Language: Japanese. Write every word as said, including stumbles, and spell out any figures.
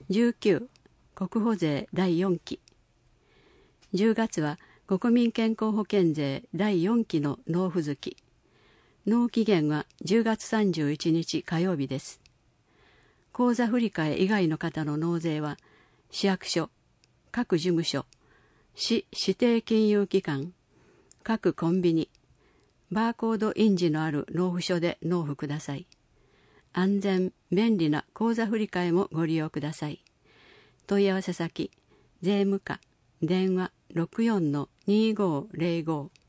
じゅうきゅう国保税だいよんき。じゅうがつは国民健康保険税だいよんきの納付月。納期限はじゅうがつさんじゅういちにち火曜日です。口座振替以外の方の納税は、市役所、各事務所、市指定金融機関、各コンビニ、バーコード印字のある納付書で納付ください。安全、便利な口座振替もご利用ください。問い合わせ先、税務課、電話 ろくよんのにごーぜろご